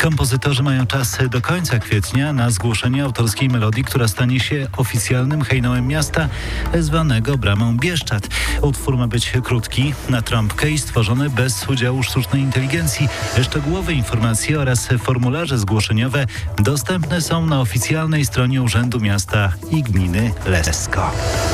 Kompozytorzy mają czas do końca kwietnia na zgłoszenie autorskiej melodii, która stanie się oficjalnym hejnałem miasta, zwanego Bramą Bieszczad. Utwór ma być krótki, na trąbkę i stworzony bez udziału sztucznej inteligencji. Szczegółowe informacje oraz formularze zgłoszeniowe dostępne są na oficjalnej stronie Urzędu Miasta i Gminy Lesko.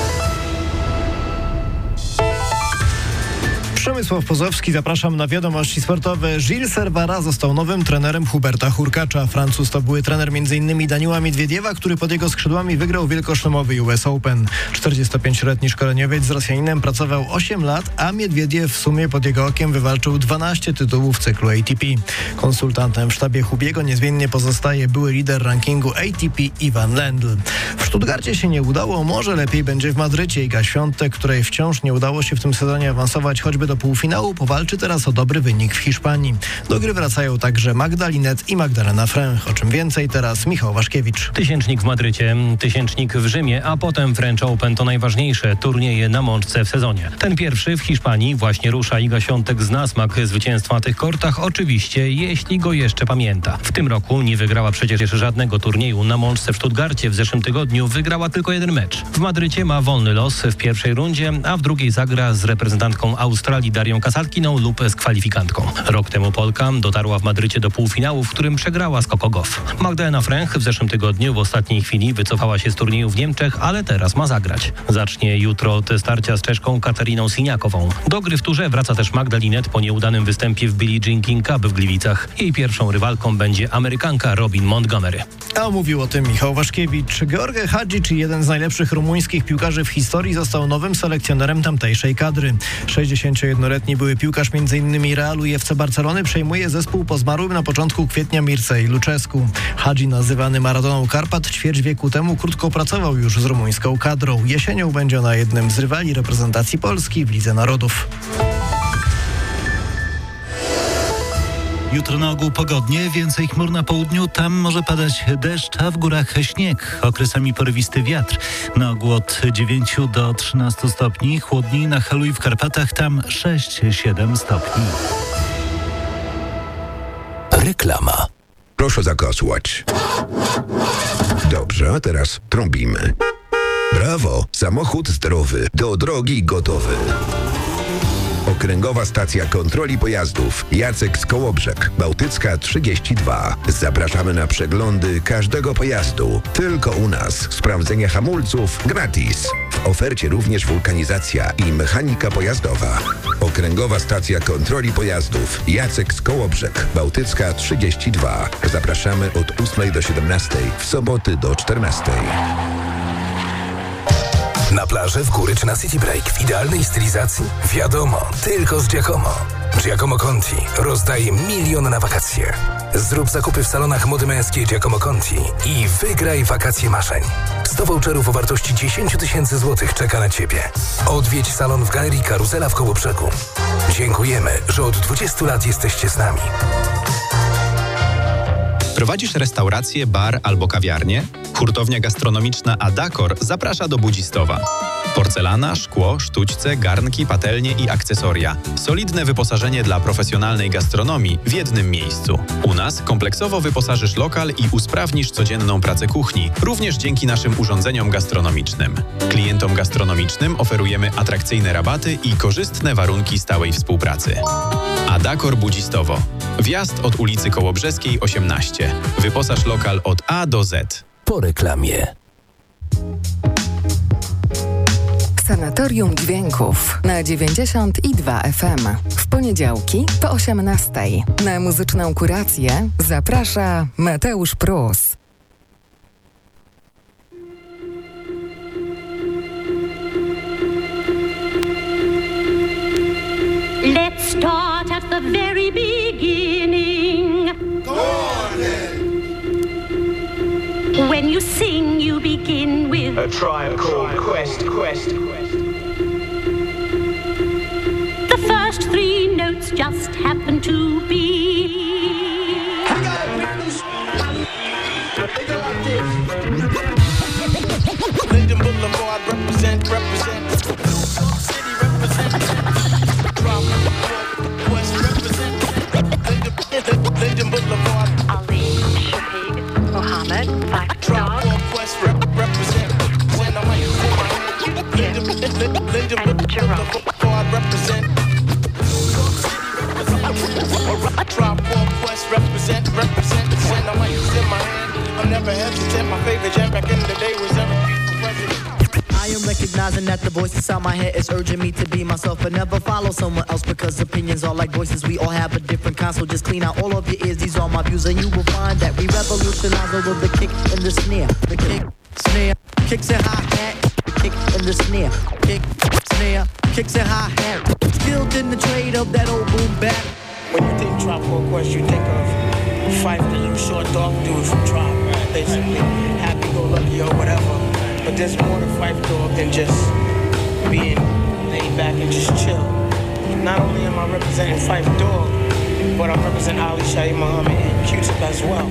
Przemysław Pozowski, zapraszam na wiadomości sportowe. Gilles Servara został nowym trenerem Huberta Hurkacza. Francuz to były trener m.in. Daniila Miedwiediewa, który pod jego skrzydłami wygrał wielkoszlemowy US Open. 45-letni szkoleniowiec z Rosjaninem pracował 8 lat, a Miedwiediew w sumie pod jego okiem wywalczył 12 tytułów cyklu ATP. Konsultantem w sztabie Hubiego niezmiennie pozostaje były lider rankingu ATP Ivan Lendl. W Stuttgarcie się nie udało, może lepiej będzie w Madrycie. Iga Świątek, której wciąż nie udało się w tym sezonie awansować choćby do półfinału, powalczy teraz o dobry wynik w Hiszpanii. Do gry wracają także Magda Linette i Magdalena Fręch. O czym więcej teraz Michał Waszkiewicz. Tysięcznik w Madrycie, tysięcznik w Rzymie, a potem French Open to najważniejsze turnieje na mączce w sezonie. Ten pierwszy w Hiszpanii właśnie rusza. Iga Świątek zna smak zwycięstwa na tych kortach, oczywiście, jeśli go jeszcze pamięta. W tym roku nie wygrała przecież żadnego turnieju na mączce w Stuttgarcie. W zeszłym tygodniu wygrała tylko jeden mecz. W Madrycie ma wolny los w pierwszej rundzie, a w drugiej zagra z reprezentantką Australii Darią Kasalkiną lub z kwalifikantką. Rok temu Polka dotarła w Madrycie do półfinału, w którym przegrała z Coco Gauff. Magdalena Fręch w zeszłym tygodniu w ostatniej chwili wycofała się z turnieju w Niemczech, ale teraz ma zagrać. Zacznie jutro od starcia z Czeszką Katariną Siniakową. Do gry w turze wraca też Magda Linette po nieudanym występie w Billie Jean King Cup w Gliwicach. Jej pierwszą rywalką będzie Amerykanka Robin Montgomery. A mówił o tym Michał Waszkiewicz. George Hadžić, jeden z najlepszych rumuńskich piłkarzy w historii, został nowym selekcjonerem tamtejszej kadry. 61-letni były piłkarz m.in. Realu i FC Barcelony przejmuje zespół po zmarłym na początku kwietnia Mircei Lucescu. Hadži, nazywany Maradoną Karpat, ćwierć wieku temu krótko pracował już z rumuńską kadrą. Jesienią będzie ona jednym z rywali reprezentacji Polski w Lidze Narodów. Jutro na ogół pogodnie, więcej chmur na południu, tam może padać deszcz, a w górach śnieg. Okresami porywisty wiatr. Na ogół od 9 do 13 stopni, chłodniej na Helu i w Karpatach, tam 6-7 stopni. Reklama. Proszę zakasłać. Dobrze, a teraz trąbimy. Brawo, samochód zdrowy, do drogi gotowy. Okręgowa Stacja Kontroli Pojazdów. Jacek z Kołobrzeg, Bałtycka 32. Zapraszamy na przeglądy każdego pojazdu. Tylko u nas. Sprawdzenie hamulców gratis. W ofercie również wulkanizacja i mechanika pojazdowa. Okręgowa Stacja Kontroli Pojazdów. Jacek z Kołobrzeg, Bałtycka 32. Zapraszamy od 8 do 17. W soboty do 14. Na plażę, w góry czy na City Break w idealnej stylizacji? Wiadomo, tylko z Giacomo. Giacomo Conti rozdaje 1 milion na wakacje. Zrób zakupy w salonach mody męskiej Giacomo Conti i wygraj wakacje marzeń. 100 voucherów o wartości 10 000 złotych czeka na Ciebie. Odwiedź salon w Galerii Karuzela w Kołobrzegu. Dziękujemy, że od 20 lat jesteście z nami. Prowadzisz restaurację, bar albo kawiarnię? Hurtownia gastronomiczna Adakor zaprasza do Budzistowa. Porcelana, szkło, sztućce, garnki, patelnie i akcesoria. Solidne wyposażenie dla profesjonalnej gastronomii w jednym miejscu. U nas kompleksowo wyposażysz lokal i usprawnisz codzienną pracę kuchni, również dzięki naszym urządzeniom gastronomicznym. Klientom gastronomicznym oferujemy atrakcyjne rabaty i korzystne warunki stałej współpracy. Adakor Budzistowo. Wjazd od ulicy Kołobrzeskiej 18. Wyposaż lokal od A do Z. Po reklamie. Sanatorium Dźwięków na 92 FM. W poniedziałki po 18. Na muzyczną kurację zaprasza Mateusz Prus. Let's start at the very beginning. Go on then. When you sing, you begin with A Tribe Called Quest. the first 3 notes just happen to be. Linden Boulevard represent. City represent. West represent. Linden Boulevard. represent. Send the mics in my hand. I'm never hesitant. My favorite jam back in the day was Eric B for president. I am recognizing that the voice inside my head is urging me to be myself and never follow someone else because opinions are like voices. We all have a different kind, so just clean out all of your ears. These are my views, and you will find that we revolutionize over the kick and the snare. The kick, snare, kicks and hi-hat. The kick and the snare. Kick, snare, kicks and hi-hat. Skilled in the trade of that old boom bap. When you think Tribe Called Quest, you think of Phife, the little short dog dude from Tribe, basically happy-go-lucky or whatever. But there's more to Phife Dawg than just being laid back and just chill. Not only am I representing Phife Dawg, but I'm representing Ali Shaheed Muhammad and Q-Tip as well.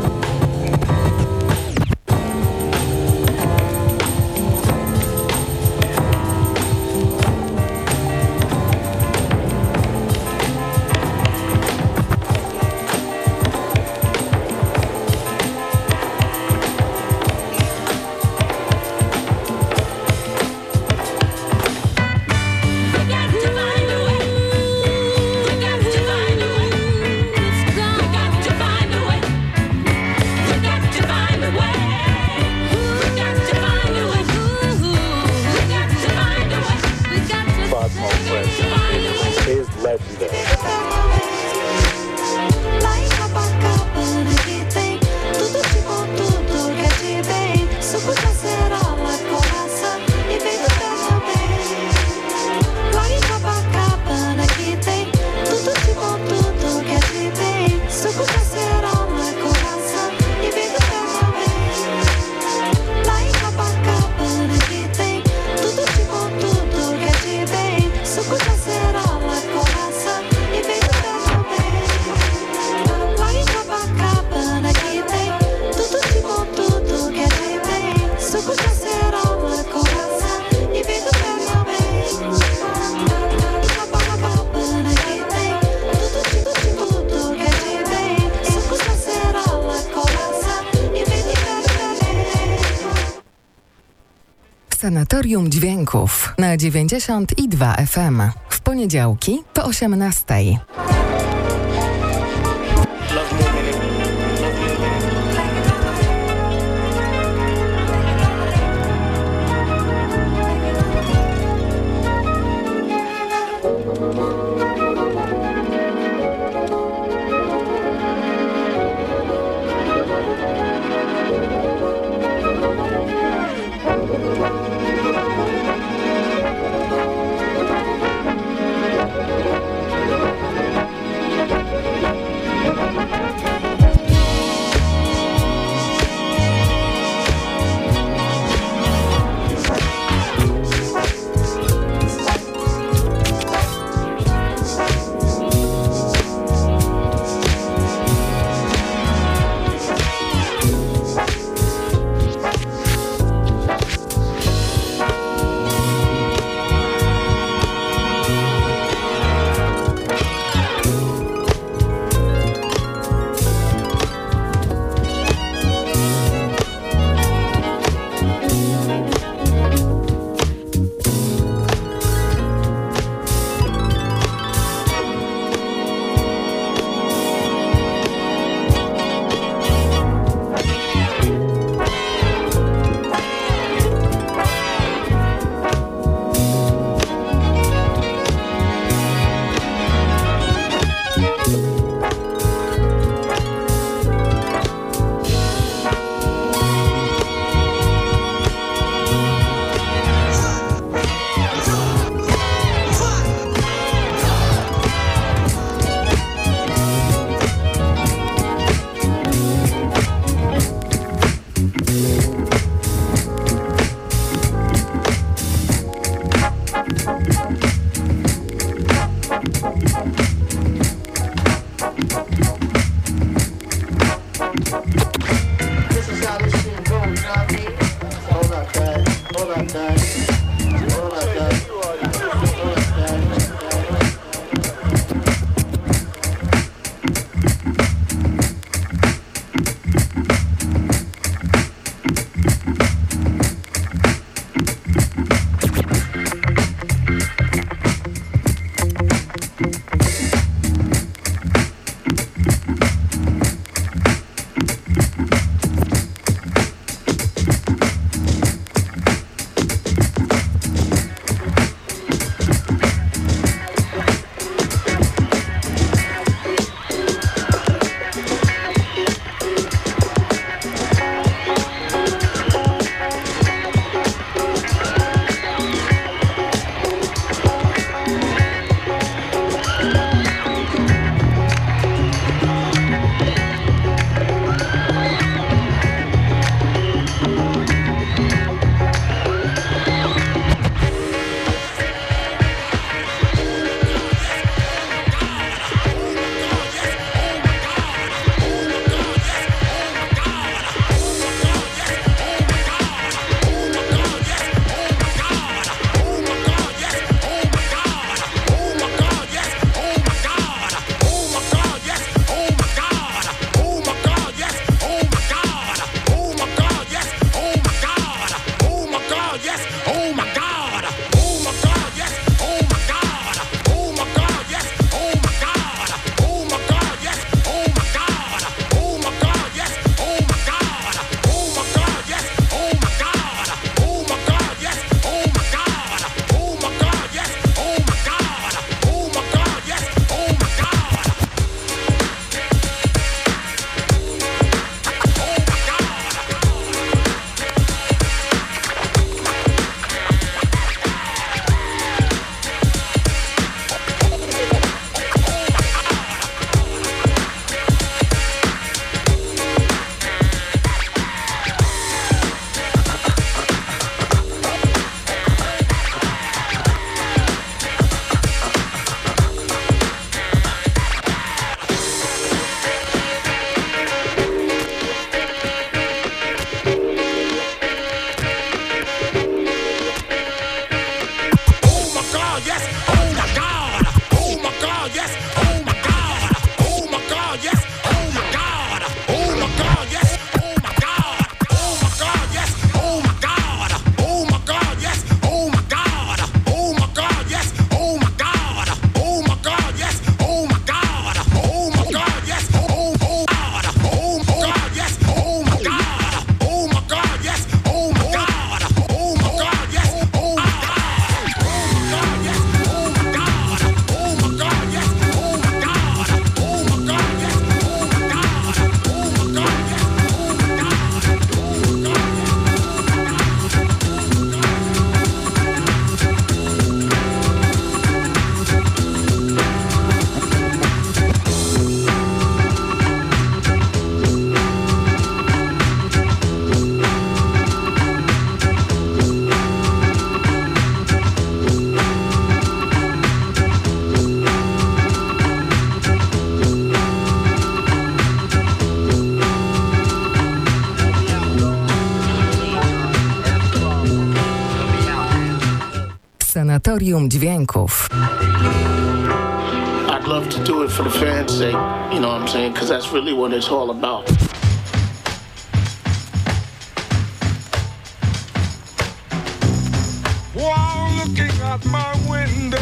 Sanatorium Dźwięków na 92 FM. W poniedziałki po 18:00. Laboratorium Dźwięków. I'd love to do it for the fans' sake, you know what I'm saying? Because that's really what it's all about. While looking out my window,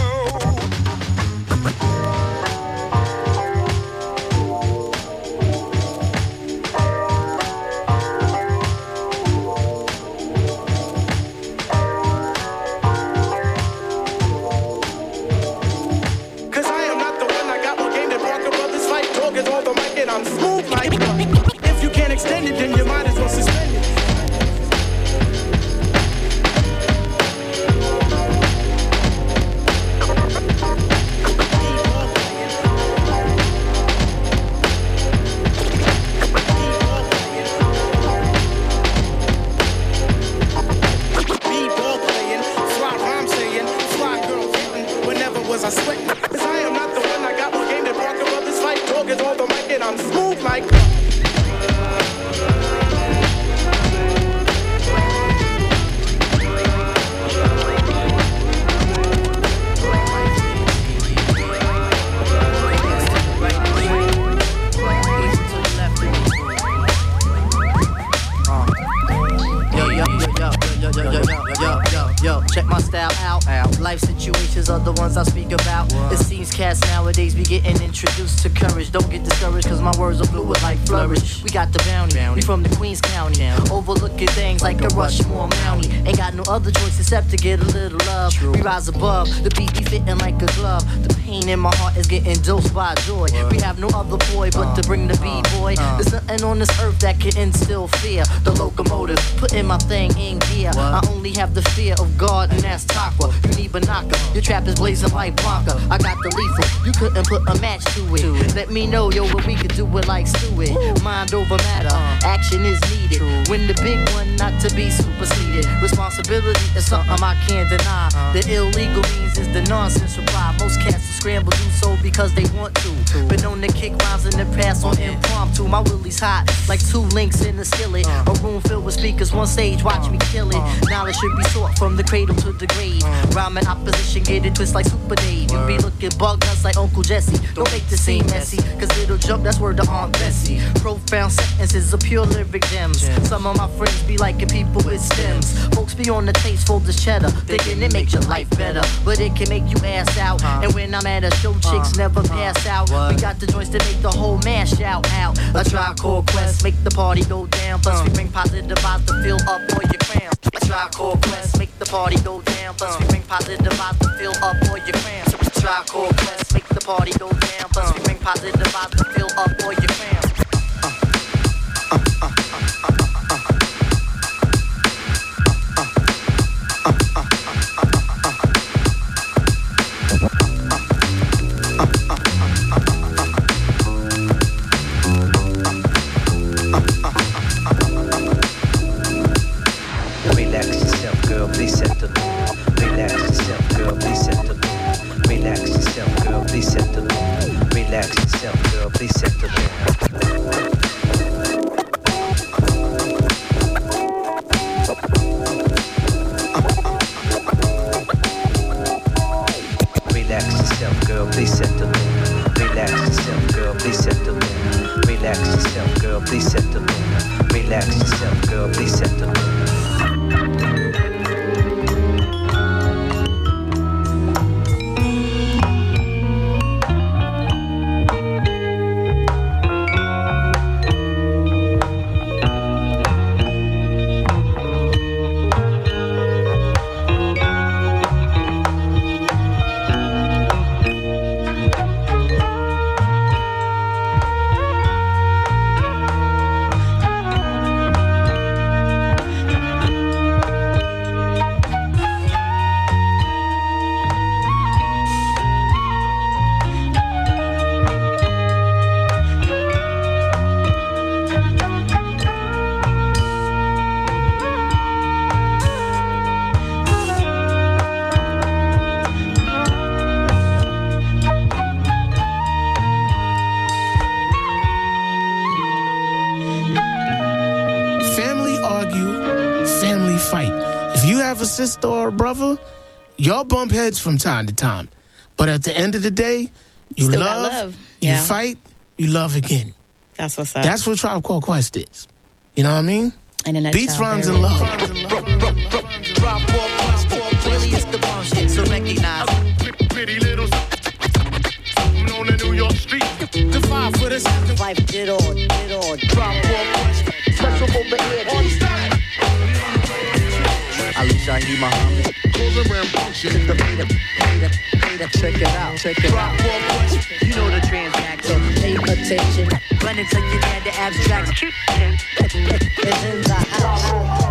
I'm smooth like if you can't extend it, then you might as well suspend it. B-ball playing, fly rhyme saying, fly girl hitting, whenever was I sweating? Cause I am not the one I got more game than Parker Brothers fight, dog is all the mic and I'm smooth like Yo, check my style out. Life situations are the ones I speak about. It seems cats nowadays be getting introduced to courage. Don't get discouraged cause my words are fluid like flourish. We got the bounty, we from the Queens County. Overlooking things like the Rushmore Mountie. Ain't got no other choice except to get a little love. We rise above, the beat be fitting like a glove. The pain in my heart is getting dosed by joy. We have no other boy but to bring the B-boy. There's nothing on this earth that can instill fear. The locomotive, putting my thing in gear. I only have the fear of God and that's Takwa. You need Banaka, your trap is blazing like Blanca. I got the lethal, you couldn't put a match to it. Let me know, yo, what we could do it like Stewart. Mind over matter, action is needed. When the big one, not to be superseded. Responsibility is something I can't deny. The illegal means is the nonsense reply. Most cats will scramble, do so because they want to. Been known to kick rhymes in the past on impromptu. My willy's hot, like 2 links in the skillet. A room filled with speakers, one stage, watch me kill it. Knowledge should be sought from the cradle to the grave. Rhyming opposition, get it twist like Super Dave. You be looking bug nuts like Uncle Jesse. Don't make the scene messy, cause it'll jump, that's word to Aunt Bessie. Profound sentences of pure lyric gems. Some of my friends be liking people with stems. Folks be on the taste for this cheddar, thinking it makes your life better, but it can make you ass out. And when I'm at a show, chicks never pass out. We got the joints to make the whole man shout out. A Tribe Called Quest, make the party go down. Plus we bring positive vibes to fill up all your cramps. A Tribe Called Quest, make the party go down. Plus we bring positive vibes to fill up all your cramps. A Tribe Called Quest, make the party go down. Plus we bring positive vibes to fill up all your cramps. Sister or brother, y'all bump heads from time to time. But at the end of the day, you Still love, got love. you Yeah. fight, you love again. That's what's up. That's what Tribe Called Quest is. You know what I mean? And in a Beats, nutshell, rhymes, very and love. Really, it's the bomb shit, so recognize. Pretty little on the New York street. The 5 for this. Life did on. Tribe Called Quest. Special overhead. On style. Ali Shahi Muhammad. Check it out. You know the transaction. Pay attention. Run until you get the abstract. It's in the house.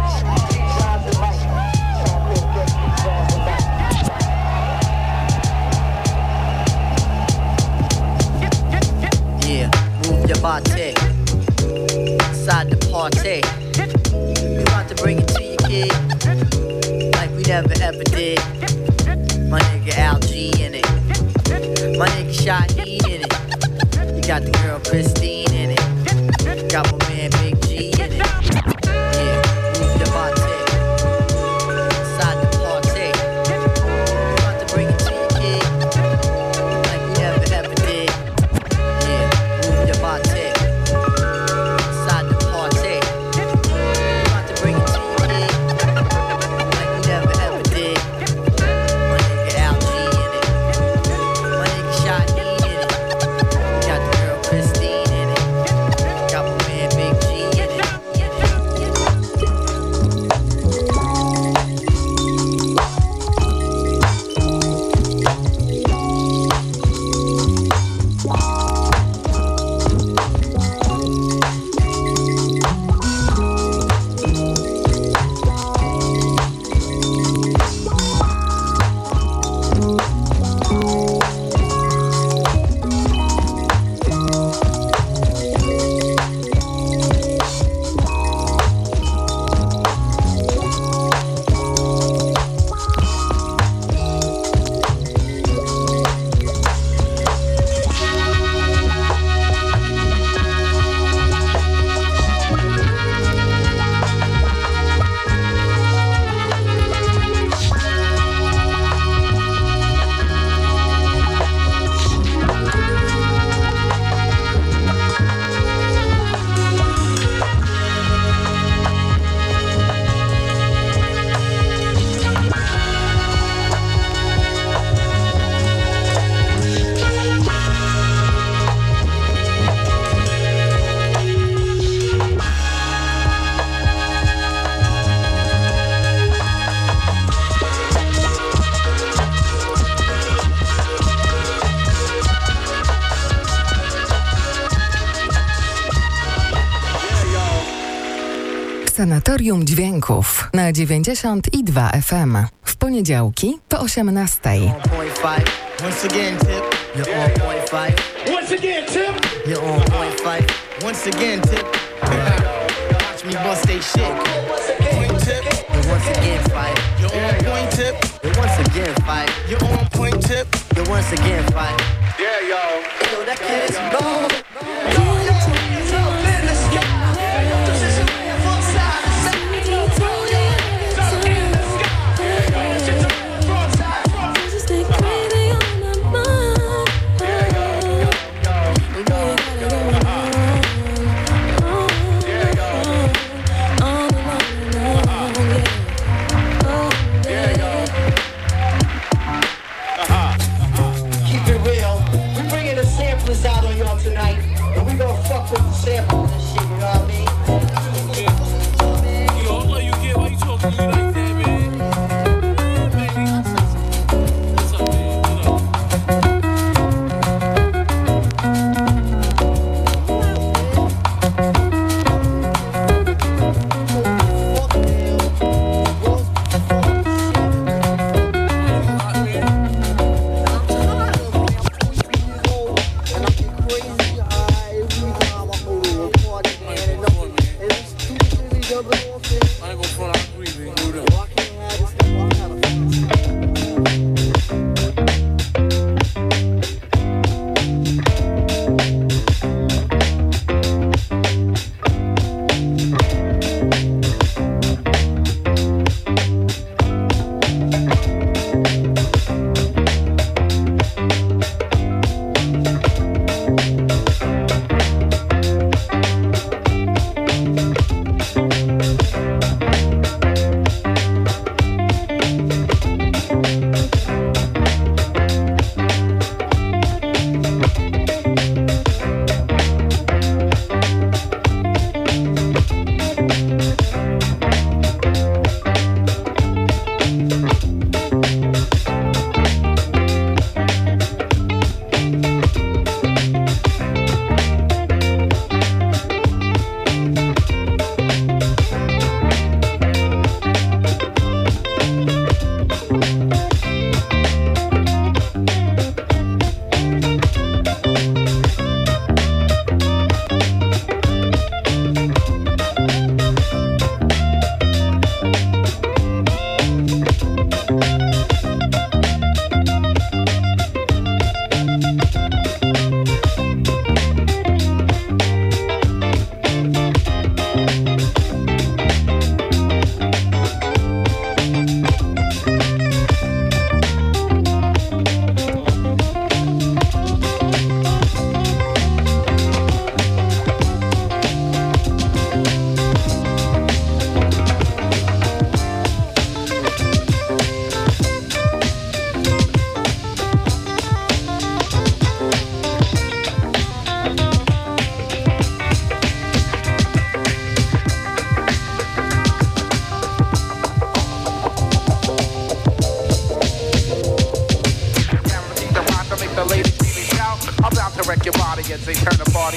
Yeah, move your body. Inside the party. We about to bring it to you, kid. Like we never ever did. My nigga Al G in it. My nigga Shaheed in it. You got the girl Christine in it. Got my man Big G in it. Yeah, move your body. Inside the party. We about to bring it to you, kid. Like we never ever did. Yeah, move your body. Inside the party. We about to bring it to you, kid. Like we never ever did. My nigga Al G in it. My nigga Shaheed in it. Got the girl Christine in it. Got my man Big G in it. Sanatorium Dźwięków na 92 FM. W poniedziałki po 18. Once again, Tip. You're on point five. Once again, Tip. You're on point five. Once again, Tip. Watch me bust they shit. Point Tip. You're once again five. You're on point Tip. You're once again five. You're on point Tip. You're once again five. Yeah, y'all. Yo, that kid is gone. Keep it real. We're bringing the samplers out on y'all tonight, and we gonna fuck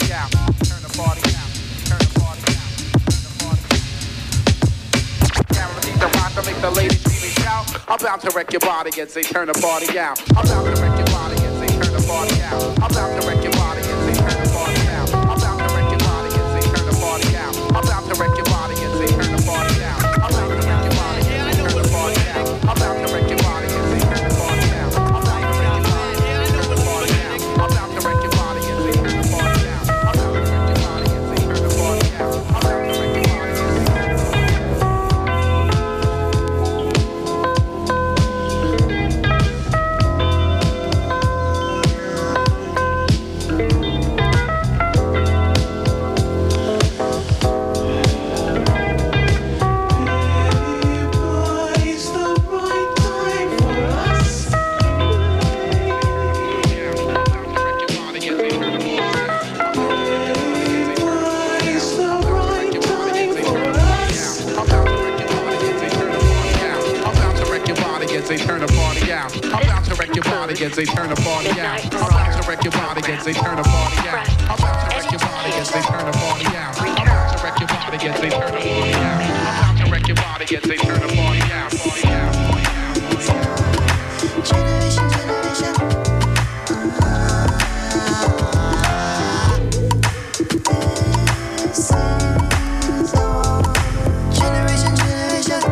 party out. Turn the party out. Turn the party out. Turn the party out. Guaranteed to rock to make the ladies see me shout. I'm about to wreck your body and say turn the party out. I'm about to wreck your body and say turn the party out. I'm about to wreck your body and say turn the party out. I'm about to wreck your body and say turn the party out. I'm about to wreck your body and say turn the party out. I'm about to wreck your body and say turn the party out. I'm about to wreck your body and say turn the party out. I'm about to wreck your body and say turn the party out. I'm about to wreck your body and say turn the party out. I'm about to wreck your body and say turn the party out. I'm about to wreck your body and say turn the party out. Say turn the party out. I'm about to wreck your body and say turn the party out. I'm about to wreck your body and say turn the party out. I'm about to wreck your body and say turn the party out. I'm about to wreck your body and say turn the party out. I'm about to wreck your body and say turn the party out. Party out. Generation, generation. Generation, generation.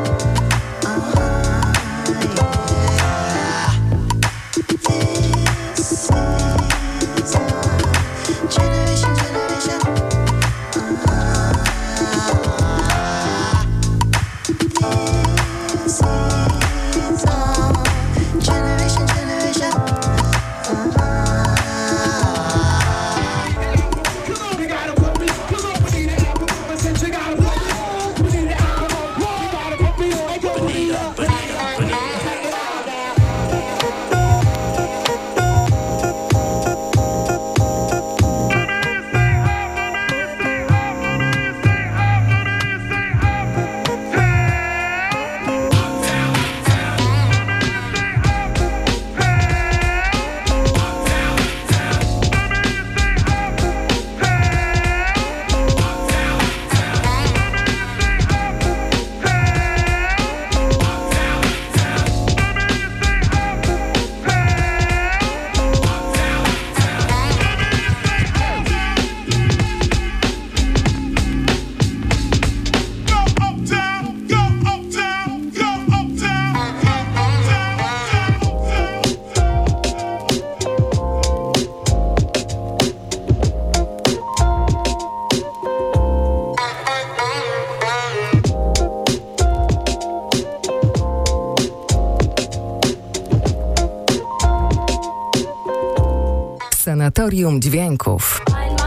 Sanatorium Dźwięków.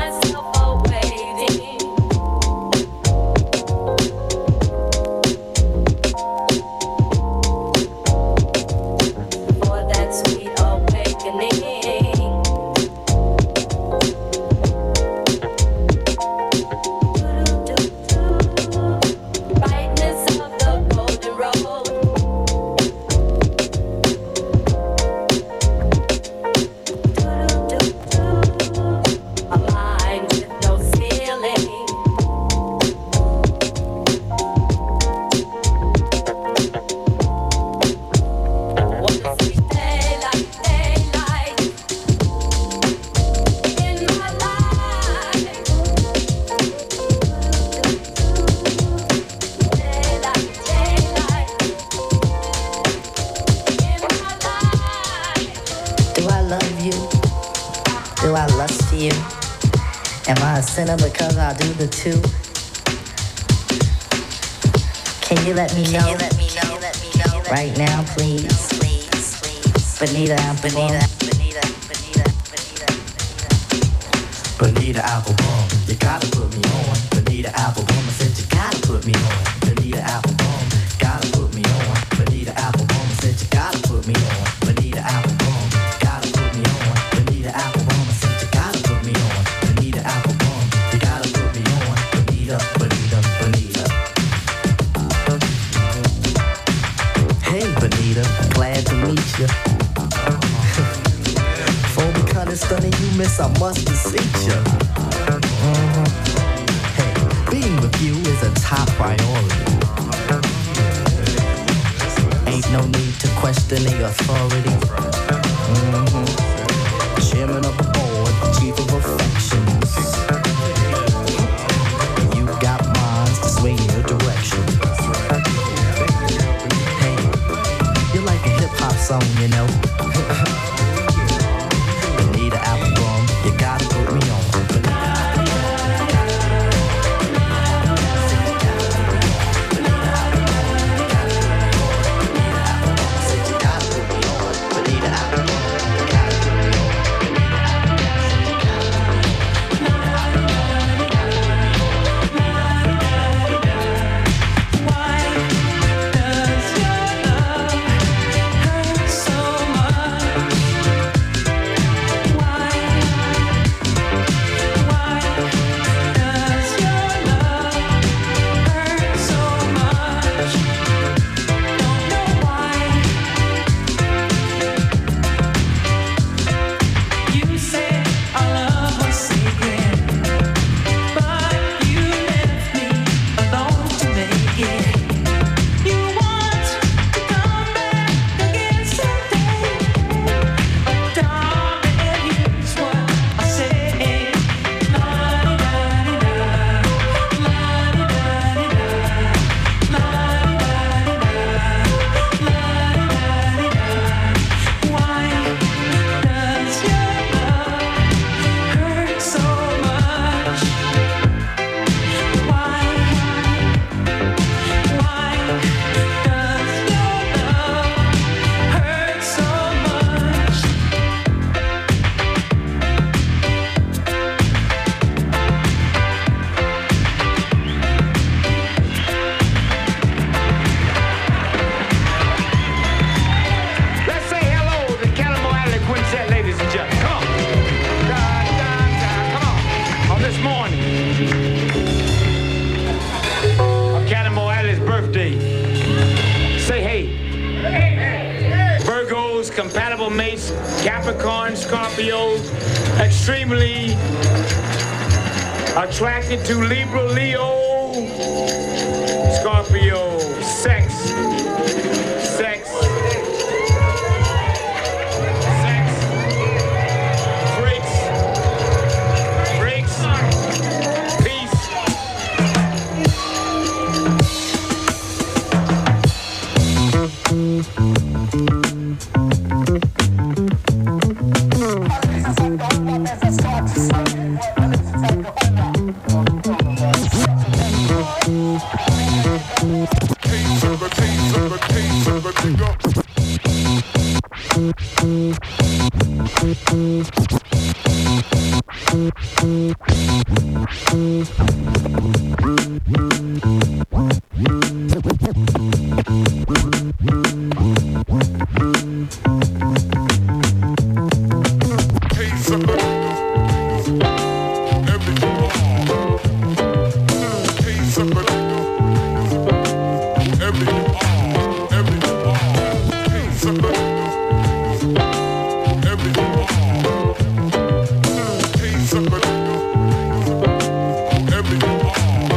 Do I lust for you? Am I a sinner because I do the two? Can you let me know? Right now, please. Bonita Applebum. Bonita Applebum, you gotta put me on. Bonita Applebum, I said you gotta put me on. Bonita Applebum, gotta put me on. Bonita Applebum, I said you gotta put me on. Bonita Applebum, gotta put me on. Bonita Applebum, I said you gotta put me on. Bonita Applebum, you gotta put me on. Bonita, Bonita, Bonita. Hey Bonita, glad to meet you. Before becoming stunning, you miss, I must beseech you. with you is a top priority. Ain't no need to question the authority. Chairman of the board, chief of affections. You got minds to sway in your direction. Hey, you're like a hip-hop song, you know. Need an album, you gotta put me on. Compatible mates, Capricorn, Scorpio, extremely attracted to Libra, Leo, Scorpio, sex, freaks, peace.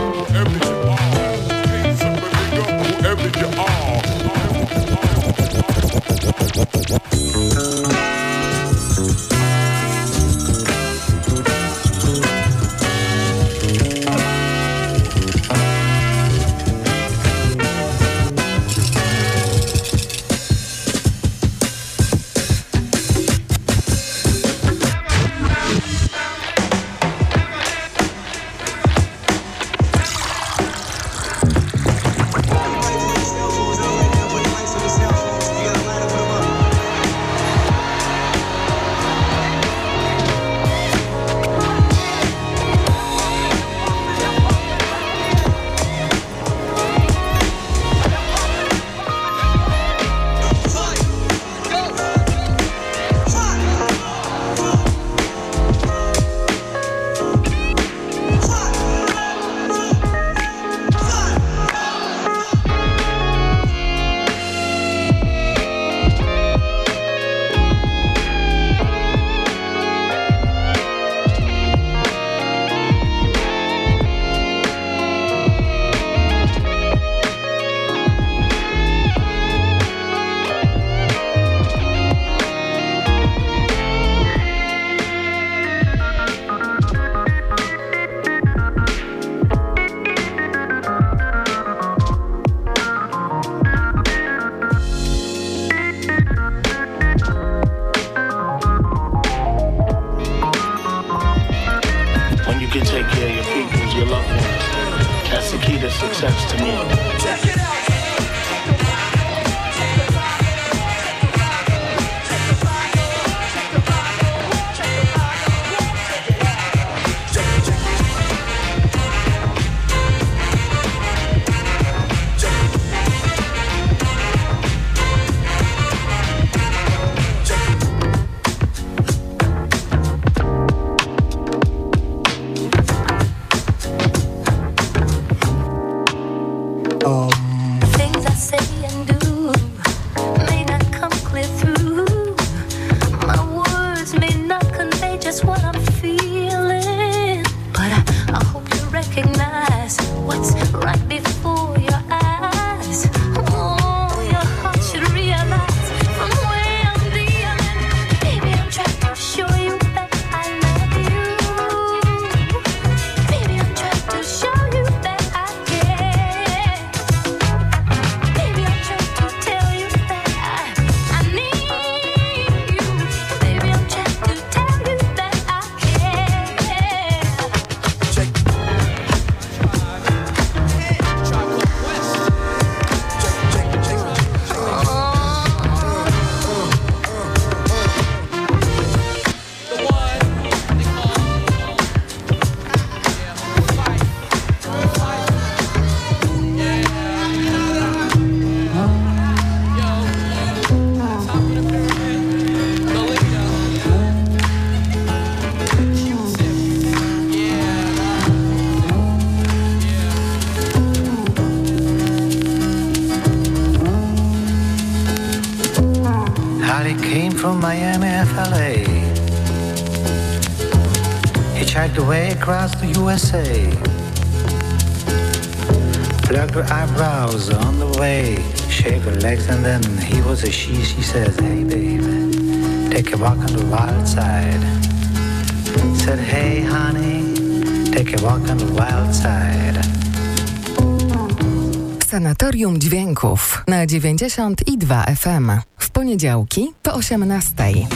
Every is success to me. Check it out. Things I say and do may not come clear through. My words may not convey just what I'm feeling, but I hope you recognize what's right before your eyes. Oh, your heart should realize from where I'm dealing. Baby, I'm trying to show you that I love you. Baby, I'm trying to show you that I care. Baby, I'm trying to tell you that I need you. Baby, I'm trying to tell you that I care. Harry came from Miami, FLA. Hitchhiked away across the USA. Plucked her eyebrows on the way. Shaved her legs and then he was a she. She says, hey baby, take a walk on the wild side. Said, hey honey, take a walk on the wild side. Sanatorium Dźwięków na 92 FM. W poniedziałki po 18:00.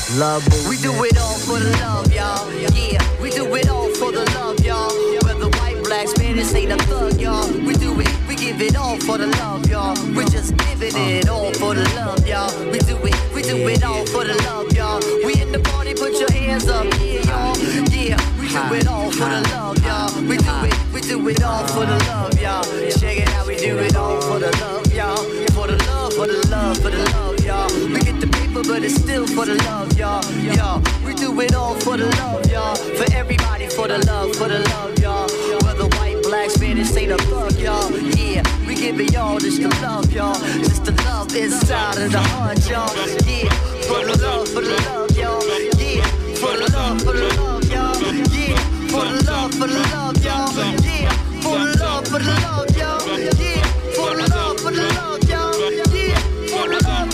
Love movement. We do it all for the love, y'all. Yeah, we do it all for the love, y'all. Whether white, black, Spanish, ain't a thug, y'all. We do it, we give it all for the love, y'all. We just giving it all for the love, y'all. We do it all for the love, y'all. We in the party, put your hands up, yeah, y'all. Yeah, we do it all for the love, y'all. We do it all for the love, y'all. Check it out, we do it all for the love, y'all. For the love, for the love, for the love, y'all. We get the paper, but it's still for the love, y'all. Y'all, we do it all for the love, y'all. For everybody, for the love, y'all. Whether white, black, Spanish, ain't a thug, y'all. Yeah, we give it y'all just the love, y'all. Just the love inside of the heart, y'all. Yeah, for the love, y'all. Yeah, for the love, y'all. Yeah, for the love, y'all. Yeah, for the love, y'all. Yeah, for the love, y'all. Yeah, for the love, y'all. Yeah, for the love,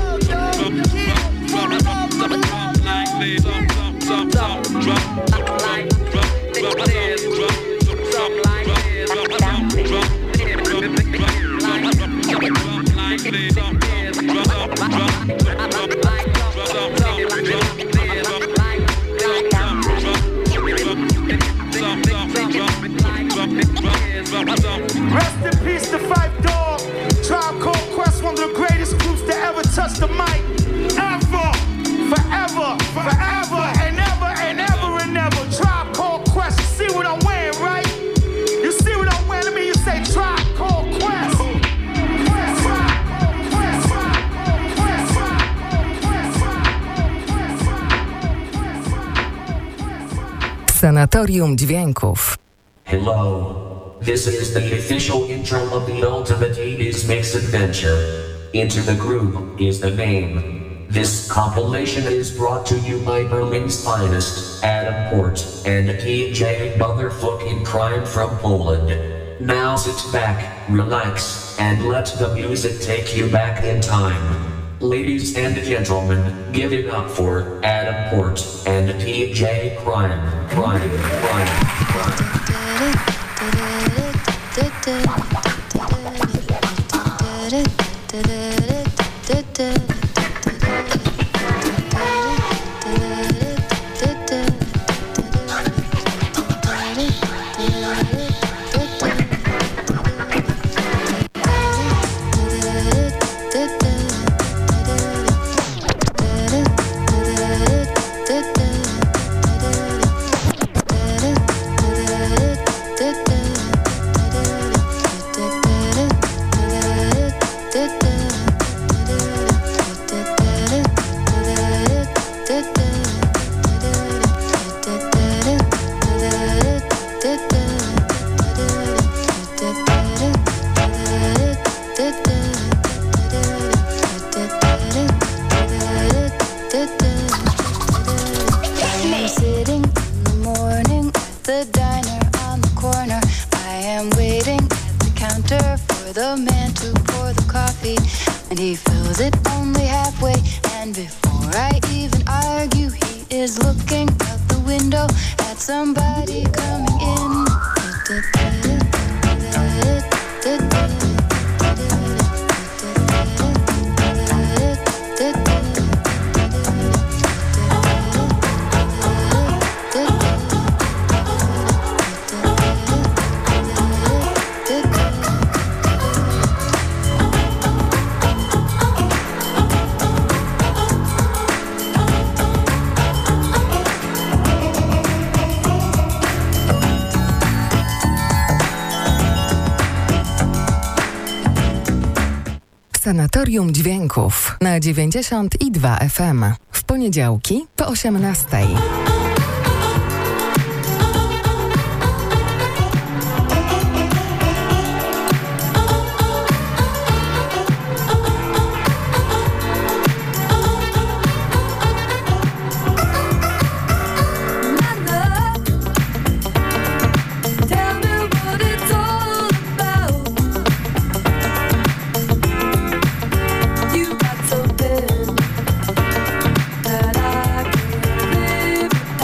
Rest in peace to Five Dog. Tribe Called Quest, one of the greatest groups to ever touch the mic. Ever, forever, and ever and ever. Tribe Called Quest. You see what I'm wearing, right? You see what I'm wearing? Let me hear you say Tribe Called Quest. Sanatorium Dźwięków. Hello. This is the official intro of the Ultimate 80s Mix Adventure. Into the Groove is the name. This compilation is brought to you by Berlin's finest, Adam Port, and DJ Motherfucking Crime from Poland. Now sit back, relax, and let the music take you back in time. Ladies and gentlemen, give it up for Adam Port and DJ Crime. Sanatorium Dźwięków na 92 FM. W poniedziałki po 18. That I can live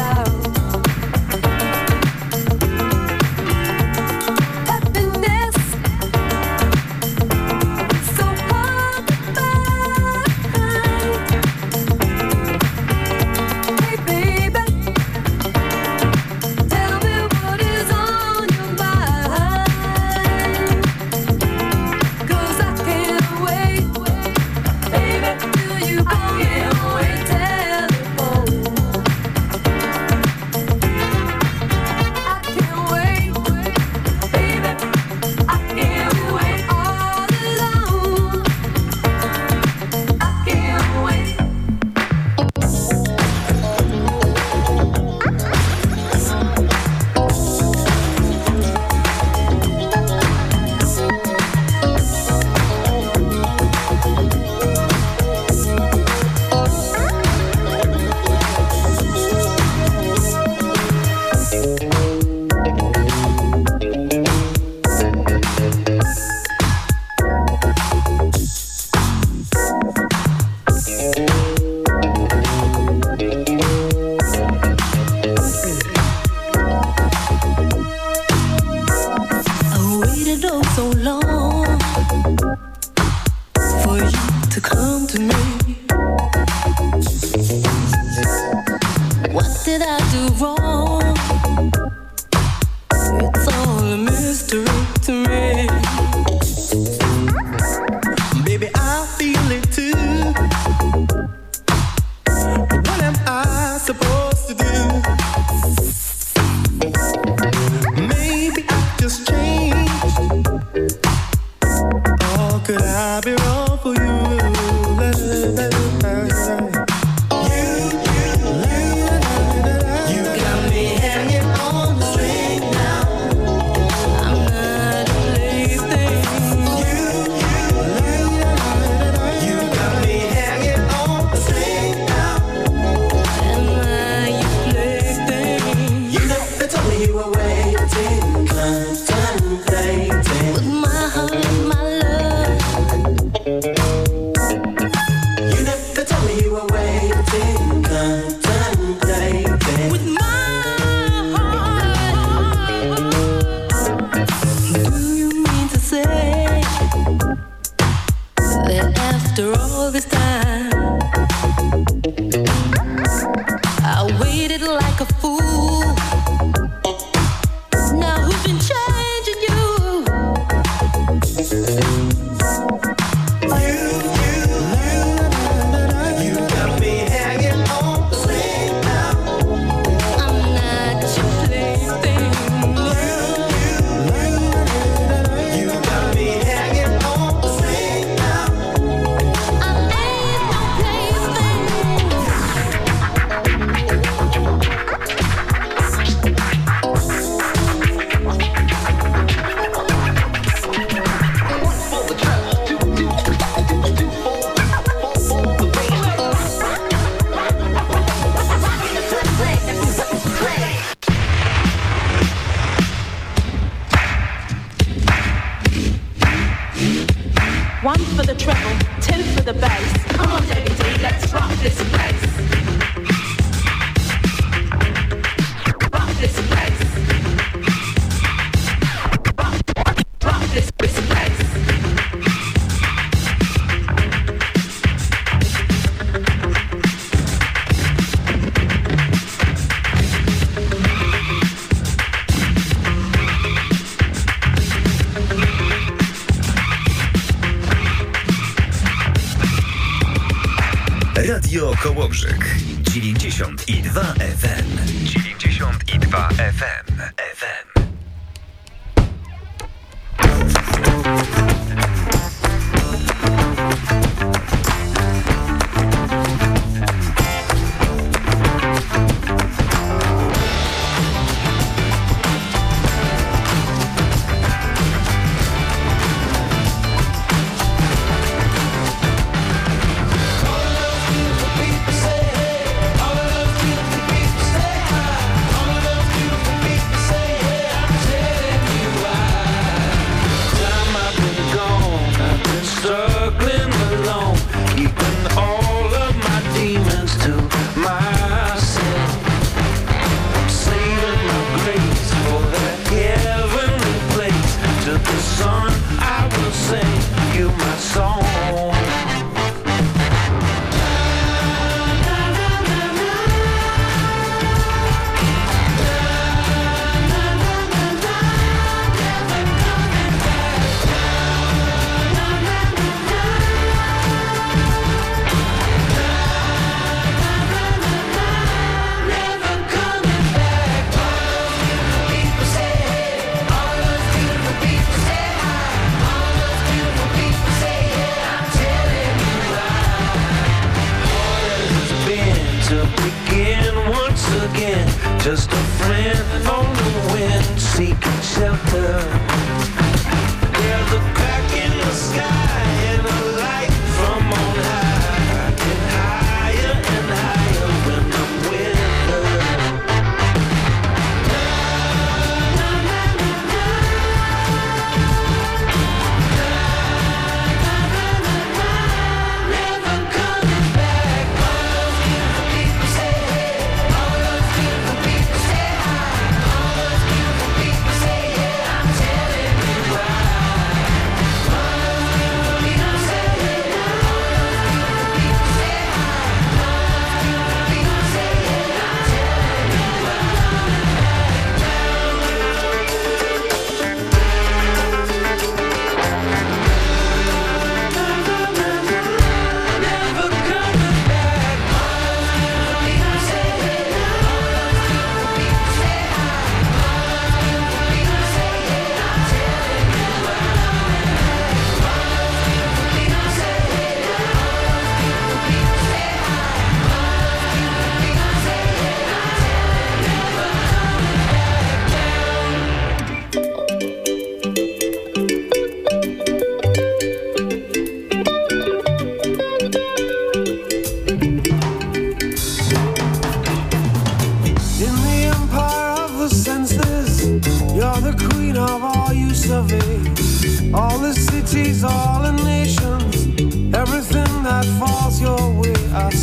come to me. What did I do wrong? It's all a mystery to me. Baby, I feel it too. What am I supposed to do? Maybe I just changed. Or could I be wrong for you? You got me hanging on the string now. I'm not a plaything. You got me hanging on the string now. Am I your plaything? You never told me you were waiting, contemplating with my heart and my love. You never told me you were waiting, contemplating with my heart. Do you mean to say that after all this time I waited like a fool? Now who's been changing you? You got me hanging on the string now. I'm not your plaything. You got me hanging on the string now. I ain't no plaything. One for the treble, two for the bass. Come on, Debbie D, let's rock this place. Rock this place. Rock this place. Radio Kołobrzeg 92 FM. 92 FM. Just a friend on the wind, seeking shelter. There's a crack in the sky and a light from on high, getting higher and higher when I'm with her. Never coming back. All those beautiful people say hey. All those beautiful people say hi.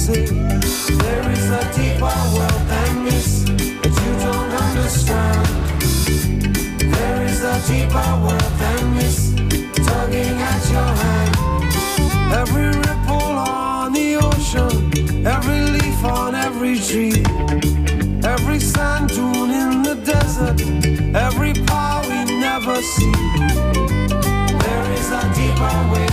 say there is a deeper world than this that you don't understand. There is a deeper world than this tugging at your hand. Every ripple on the ocean, every leaf on every tree, every sand dune in the desert, every power we never see. There is a deeper way